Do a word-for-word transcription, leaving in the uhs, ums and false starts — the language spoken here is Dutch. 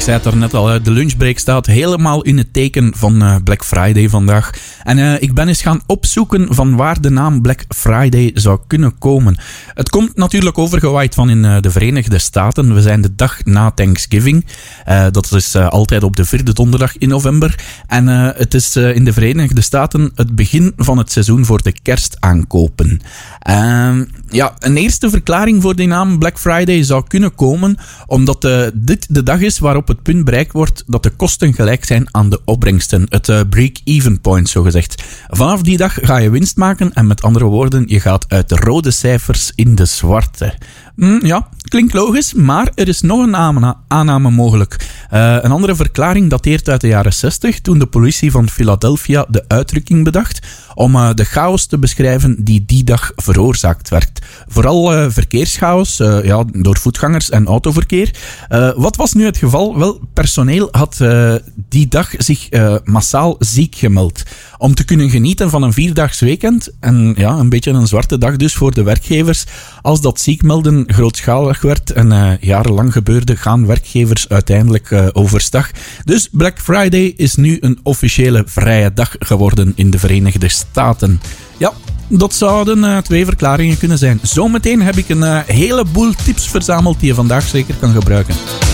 ik zei het daarnet al, de lunchbreak staat helemaal in het teken van uh, Black Friday vandaag. En uh, ik ben eens gaan opzoeken van waar de naam Black Friday zou kunnen komen. Het komt natuurlijk overgewaaid van in uh, de Verenigde Staten. We zijn de dag na Thanksgiving. Uh, dat is uh, altijd op de vierde donderdag in november. En uh, het is uh, in de Verenigde Staten het begin van het seizoen voor de kerstaankopen. Uh, ja, een eerste verklaring voor die naam Black Friday zou kunnen komen omdat uh, dit de dag is waarop het punt bereikt wordt dat de kosten gelijk zijn aan de opbrengsten. Het uh, break-even point, zogezegd. Vanaf die dag ga je winst maken en met andere woorden, je gaat uit de rode cijfers in de zwarte. Mm, ja, klinkt logisch, maar er is nog een aanname, aanname mogelijk. Uh, een andere verklaring dateert uit de jaren zestig, toen de politie van Philadelphia de uitdrukking bedacht om uh, de chaos te beschrijven die die dag veroorzaakt werd. Vooral uh, verkeerschaos, uh, ja, door voetgangers en autoverkeer. Uh, wat was nu het geval? Wel, personeel had uh, die dag zich uh, massaal ziek gemeld. Om te kunnen genieten van een vierdaags weekend, en ja, een beetje een zwarte dag dus voor de werkgevers. Als dat ziekmelden grootschalig werd en uh, jarenlang gebeurde, gaan werkgevers uiteindelijk uh, overstag. Dus Black Friday is nu een officiële vrije dag geworden in de Verenigde Staten. Ja, dat zouden uh, twee verklaringen kunnen zijn. Zometeen heb ik een uh, heleboel tips verzameld die je vandaag zeker kan gebruiken.